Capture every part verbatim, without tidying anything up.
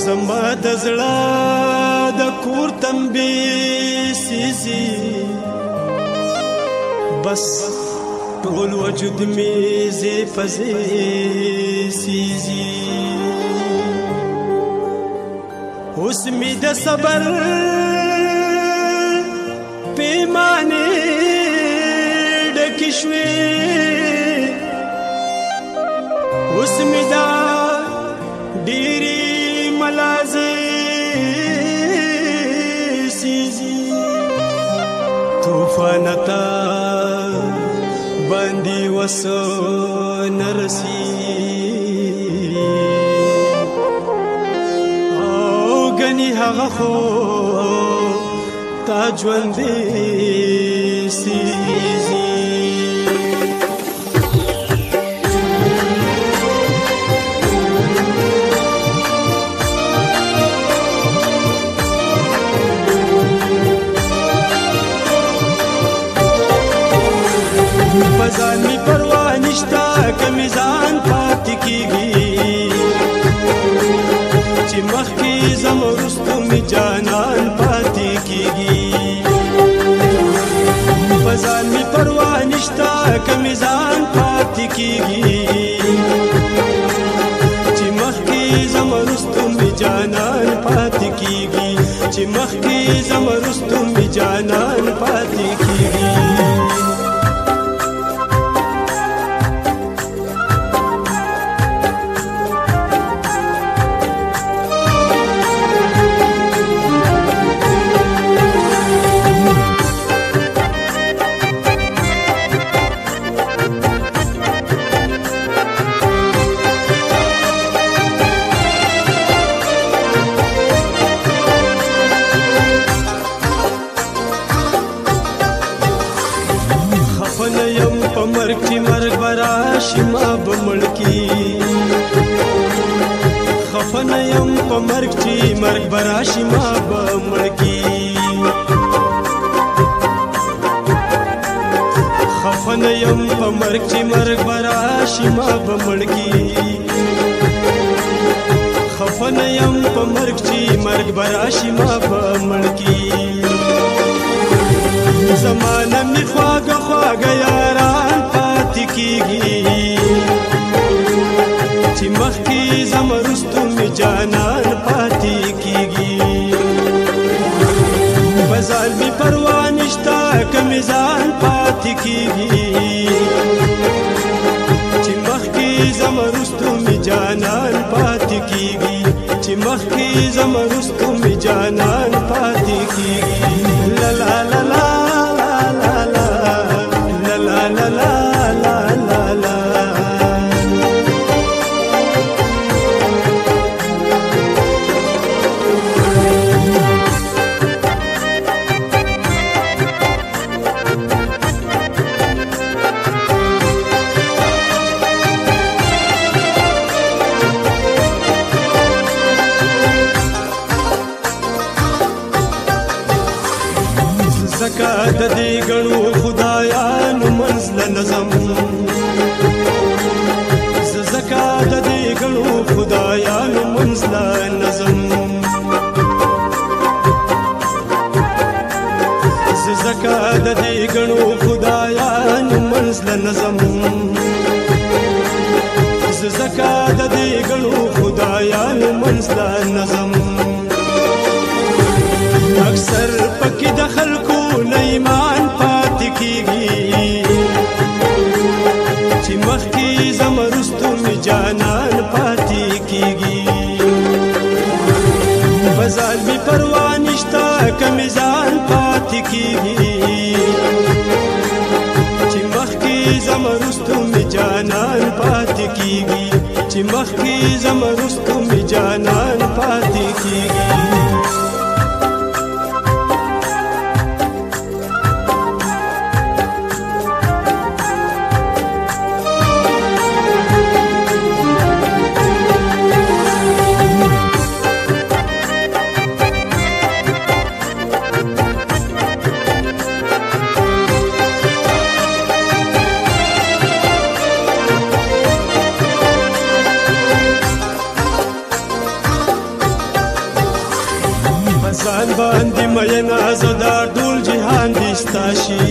زما د زړه د کور تنبي سيزي بس ټول وجود می زی فزی سيزي اوس می د صبر پیمانه ډکې شوې اوس می دا ډېرې ملازې سيزي طوفان تا باندې وسو نرسي او غني هغه خو تا ژوندې سيزي فزان می پروا نشتا که میزان پاتې کیږي چې مخکې زم وروسته می جانان پاتې کیږي فزان می پروا نشتا که میزان پاتې کیږي چې مخکې زم وروسته می جانان پاتې کیږي چې مخکې زم وروسته می جانان پاتې کیږي مرګ چې مرګ براشي ما به مړ کی خفه نه یم په مرګ چې مرګ براشي ما به مړ کی خفه نه یم په مرګ چې مرګ براشي ما به مړ کی خفه نه یم په مرګ چې مرګ براشي ما به مړ کی زمانه می خواږه خواږه یاران پاتې کیږي چې مخکې زم وروسته می جانان پاتې کیږي په ځان می پروا نشته که می ځان پاتې کیږي چې مخکې زم وروسته می جانان پاتې کیږي چې مخکې زم وروسته می جانان پاتې کیږي لا لا لا لا زکا د دې غنو خدایانو منزل نظم زکا د دې غنو خدایانو منزل نظم زکا د دې غنو خدایانو منزل نظم زکا د دې غنو خدایانو منزل نظم اکثر پکې د خلکو نه ایمان پاتې کیږي چې مخکې زم وروسته می جانان پاتې کیږي په ځان می پروا نشته که می ځان پاتې کیږي چې مخکې زم وروسته می جانان پاتې کیږي چې مخکې زم وروسته می جانان پاتې کیږي باندې مینا زدا ټول جهان دې ستا شي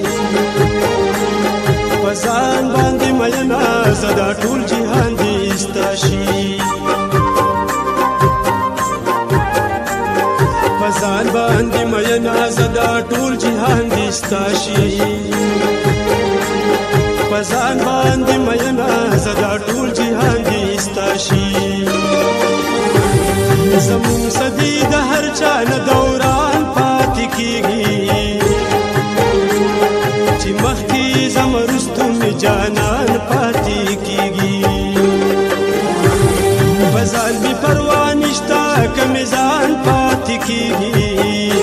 په ځان باندې مینا زدا ټول جهان دې ستا شي په ځان باندې مینا زدا ټول جهان دې ستا شي په ځان باندې مینا زدا ټول جهان دې ستا شي زمون صدی د هر چا نه دوران پاتې کیږي چې مخکې زم وروسته مې جانان پاتې کیږي په ځان مې پروا نشته که مې ځان پاتې کیږي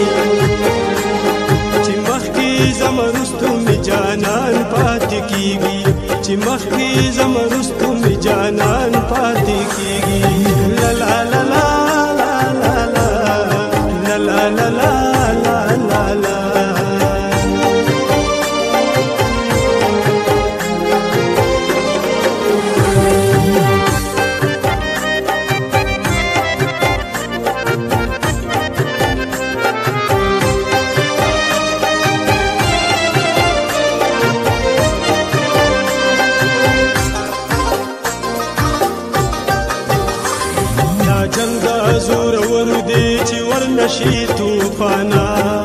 چې مخکې زم وروسته مې جانان پاتې کیږي چې مخکې زم وروسته مې جانان پاتې کیږي لا لا لا لا La la la la la la دا جنگ دا زور ور دی چې ورنشي توفانا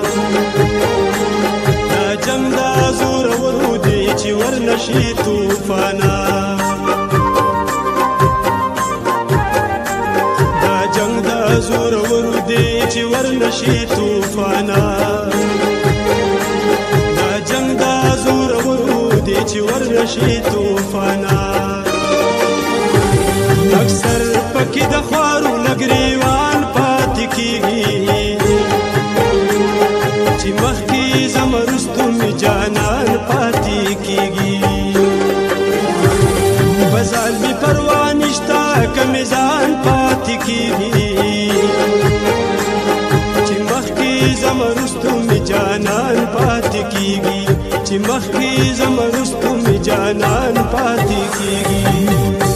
دا جنگ دا زور ور دی چې ورنشي توفانا دا جنگ دا زور ور دی چې ورنشي توفانا دا جنگ دا زور ور دی چې ورنشي توفانا اکثر پکې د خوارو نګریوان پاتې کیږي چې مخکې زم وروسته مې جانان پاتې کیږي په ځان مې پروا نشته که مې ځان پاتې کیږي چې مخکې زم وروسته مې جانان پاتې کیږي چې مخکې زم وروسته مې جانان پاتې کیږي